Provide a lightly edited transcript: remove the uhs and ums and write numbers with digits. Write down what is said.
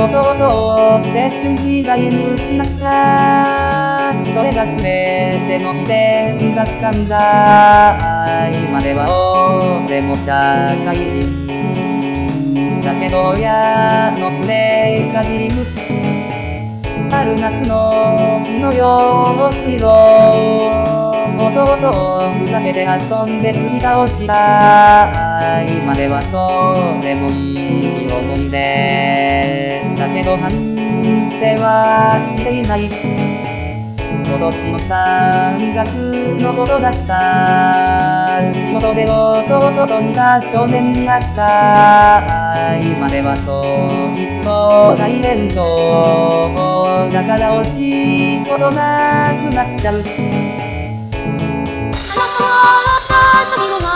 弟を青春時代に失った。それが全ての起点だったんだ。今では俺も社会人だけど親のすれかじり虫。春夏の日のよう水路、弟をふざけて遊んで突き倒した。今ではそれもいい思い出だけど反省はしていない。今年の3月のことだった。仕事で弟と似た少年に会った。今ではそいつの大変動だから惜しいことなくなっちゃう。 あなたの最初にの